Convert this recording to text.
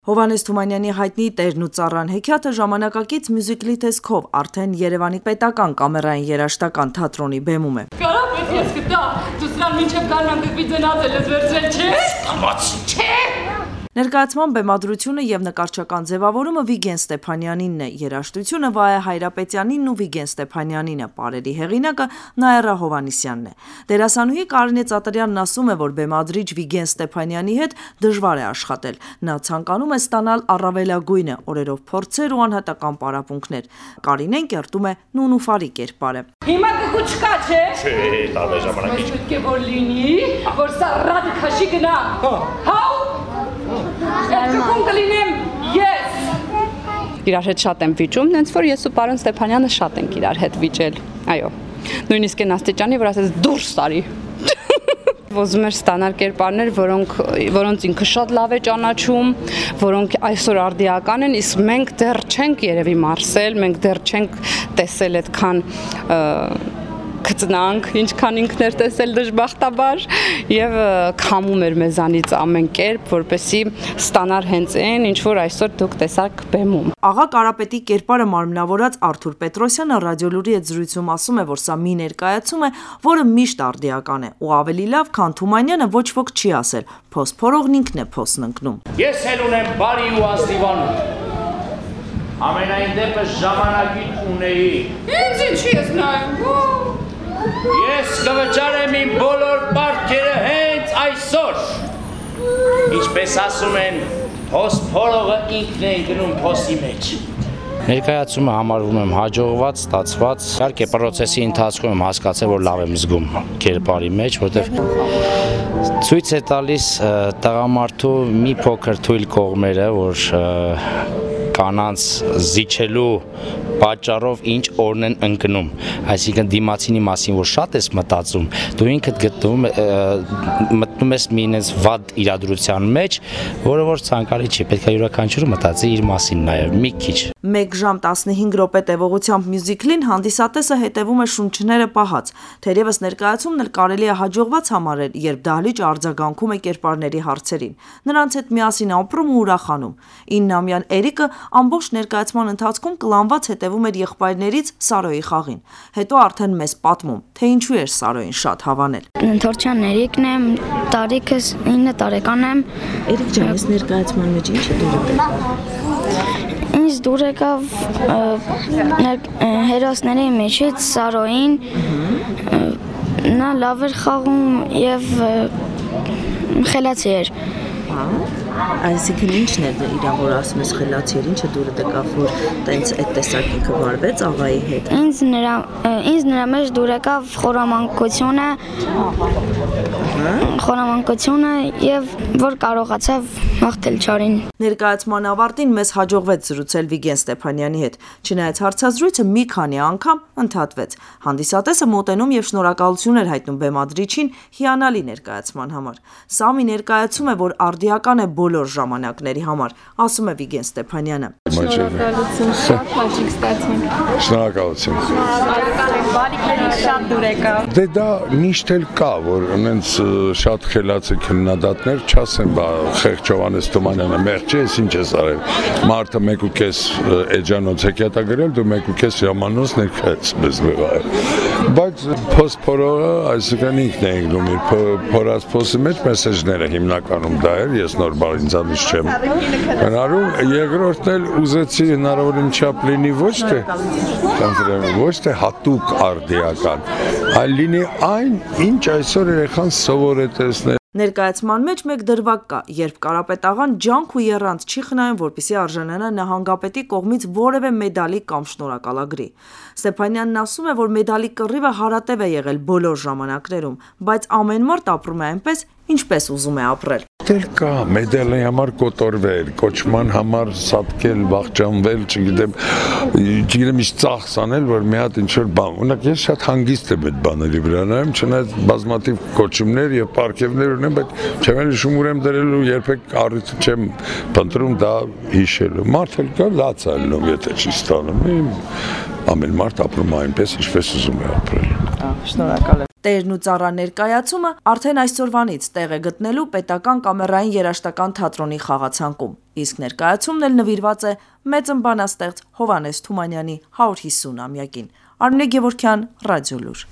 Հովհաննես Թումանյանի հայտնի «Տերն ու ծառան» հեքիաթը ժամանակակից մյուզիկլի տեսքով արդեն Երևանի պետական կամերային երաժշտական թատրոնի բեմում է։ Կարա պետք ես գտա, դու սրան մինչև գարնան գպի ձնացել ես վերջել, չէ՞։ Կամաց, չէ։ Ներկայացման բեմադրությունը եւ նկարչական ձևավորումը Վիգեն Ստեփանյանինն է, երաժշտությունը Վահե Հայրապետյանինն ու Վիգեն Ստեփանյանինը, պարերի հեղինակը Նաիրա Հովհաննիսյանն է։ Դերասանուհի Կարինե Ծատարյանն ասում է, որ բեմադրիչ Վիգեն Ստեփանյանի հետ դժվար է աշխատել։ Նա ցանկանում է ստանալ առավելագույնը, օրերով փորձեր ու անհատական պարապմունքներ։ Կարինեն կերտում է նունուֆարի կերպարը։ Հիմա կգու չկա, չէ։ չէ, տարբեր ժամանակի չէ։ Պետք է որ լինի, որ սա ռադի քաշի գնա։ Հա։ Կոն կլինեմ ես։ Իրար հետ շատ եմ վիճում, նենց որ ես ու պարոն Ստեփանյանը շատ ենք իրար հետ վիճել։ Այո։ Նույնիսկ այն աստիճանի, որ ասես դուրս տարի։ Ոզում էր ստանալ կերպարներ, որոնց ինքը շատ լավ է ճանաչում, որոնք այսօր արդիական են, իսկ մենք դեռ չենք երևի մարսել, մենք դեռ չենք տեսել այդքան գծնանք, ինչքան ինքն էր տեսել դժբախտաբար եւ քամում էր մեզանից ամեն կերպ, որպեսի ստանար հենց այն, ինչ որ այսօր դուք տեսաք բեմում։ Աղա Կարապետի կերպարը մարմնավորած Արթուր Պետրոսյանը ռադիոլուրի հետ զրույցում ասում է, որ սա մի ներկայացում է, որը միշտ արդիական է ու ավելի լավ, քան Թումանյանը ոչ ոք չի ասել, փոսփորողն ինքն է փոսն ընկնում։ Ես էլ ունեմ բարի ու ազնիվանում։ Ամենայն դեպս ժամանակին ունեի։ Ինձ ինչի ես նայում։ Ես կվճարեմ իմ բոլոր պարտքերը հենց այսօր։ Ինչպես ասում են, փոսփորողը ինքն է ընկնում փոսի մեջ։ Ներկայացումը համարվում եմ հաջողված, ստացված։ Իհարկե պրոցեսի ընթացքում եմ հասկացել, որ լավ եմ զգում կերպարի մեջ, որովհետև ցույց է տալիս տղամարդու մի փոքր թույլ կողմերը, որ կանանց զիջելու պատճառով ինչ օրն են ընկնում, այսինքն դիմացինի մասին, որ շատ ես մտածում, դու ինքդ մտնում ես մի ինձ վատ իրադրության մեջ, որը որ ցանկալի չի, պետք է յուրաքանչյուրը մտածի իր մասին նաև, մի քիչ։ 1 ժամ 15 րոպե տևողությամբ մյուզիկլին հանդիսատեսը հետևում է շունչները պահած, թերևս ներկայացումն էլ կարելի է հաջողված համարել, երբ դահլիճը արձագանքում է կերպարների հարցերին, նրանց հետ միասին ապրում ու ուրախանում։ 9-ամյան Էրիկը ամբողջ ներկայացման ընթացքում կլանված հետևում էր եղբայրներից Սարոյի խաղին։ Հետո արդեն մեզ պատմում, թե ինչու էր Սարոյին շատ հավանել։ Թորչյան Էրիկն եմ, տարիքս 9 տարեկան եմ։ Էրիկ ջան, այս ներկայացման մեջ ինչ է դուր եկել։ Ինձ դուր եկավ հերոսների մեջից Սարոյին, նա լավ էր խաղում եւ խելացի էր։ Այսինքն ինչն է իրան, որ ասում ես խելացի էր, ինչը դուրը եկավ, որ տենց այդ տեսակինքը վարվեց աղայի հետ։ Ինձ նրա մեջ դուր եկավ խորամանկությունը եւ որ կարողացավ հաղթել չարին։ Ներկայացման ավարտին մեզ հաջողվեց զրուցել Վիգեն Ստեփանյանի հետ, չնայած հարցազրույցը մի քանի անգամ ընդհատվեց։ Հանդիսատեսը մոտենում եւ շնորհակալություն էր հայտնում բեմադրիչին հիանալի ներկայացման համար։ Սա մի ներկայացում է, որ արդիական է բոլոր ժամանակների համար, ասում է Վիգեն Ստեփանյանը։ Շնորհակալություն, շատ հաճիկ ստացանք։ Շնորհակալություն։ Շնորհակալ եմ, բարիքերից շատ դուր եկավ։ Դե դա միշտ էլ կա, որ ունենց շատ խելացի քննադատներ չասեն, բա խեղճ Հովհաննես Թումանյանը մեղջ է, ինչ ես արել։ Մարդը 1.5 էջանոց հեքիաթ գրել, դու 1.5 ժամանոց ներկայացնում ես։ Բայց փոսփորողը, այսինքն ինքն է ընկնում իր փորած փոսի մեջ, մեսեջները հիմնականում դա էր, ես նոր բարձանից չեմ հնարում, երկրորդն էլ ուզեցի հնարավորին չափ լինի ոչ թե հատուկ արդիական, այլ լինի այն, ինչ այսօր երեխան սովոր է տեսնել։ Ներկայացման մեջ մեկ դրվագ կա, երբ Կարապետաղան ջանք ու եռանց չի խնայում, որպեսզի արժանանա նահանգապետի կողմից որևէ մեդալի կամ շնորհակալագրի։ Ստեփանյանն ասում է, որ մեդալի կռիվը հարատև է եղել բոլոր ժամանակներում, բայց ամեն մարդ ապրում է այնպես, ինչպես ուզում է ապրել։ Դել կա, մեդալի համար կոտորվել, կոչման համար սատկել, վախճանվել, չգիտեմ ինչ ծախս անել, որ մի հատ ինչ-որ բան։ Օրինակ ես շատ հանգիստ եմ այդ բաների վրա նայում, չնայած բազմաթիվ կոչումներ եւ պարգևներ ունեմ, բայց չեմ էլ հիշում ուր եմ դրելու, երբեք առիթ չեմ փնտրում դա հիշելու։ Մարդ էլ կա, լաց է լինում, եթե չի ստանում։ Ամեն մարդ ապրում է այնպես, ինչպես ուզում է ապրել։ Շնորհակալ եմ։ Տերն ու ծառա ներկայացումը արդեն այսօրվանից տեղ է գտնելու պետական կամերային երաժշտական թատրոնի խաղացանկում, իսկ ներկայացումն էլ նվիրված է մեծ ըմբանաստեղծ Հովհաննես Թումանյանի 150-ամյակին։ Արմինե Գևորգյան, Ռադիոլուր։